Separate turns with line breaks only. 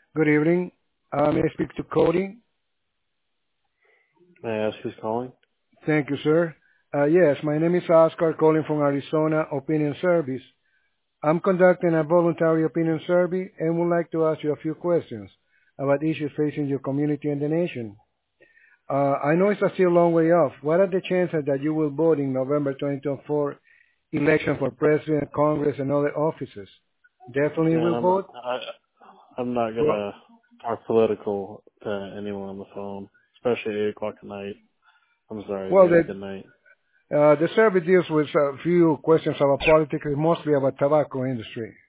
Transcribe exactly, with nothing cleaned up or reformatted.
Good evening. Uh, may I speak to Cody?
May I ask who's calling?
Thank you, sir. Uh, yes, my name is Oscar calling from Arizona Opinion Service. I'm conducting a voluntary opinion survey and would like to ask you a few questions about issues facing your community and the nation. Uh, I know it's a still long way off. What are the chances that you will vote in November twenty twenty-four election for president, Congress, and other offices? Definitely
Man,
will
I'm not.
vote?
I, I'm not
Well,
gonna talk political to anyone on the phone, especially at eight o'clock at night. I'm sorry.
well,
You have
the,
a good night.
uh, the survey deals with a few questions about politics, mostly about tobacco industry.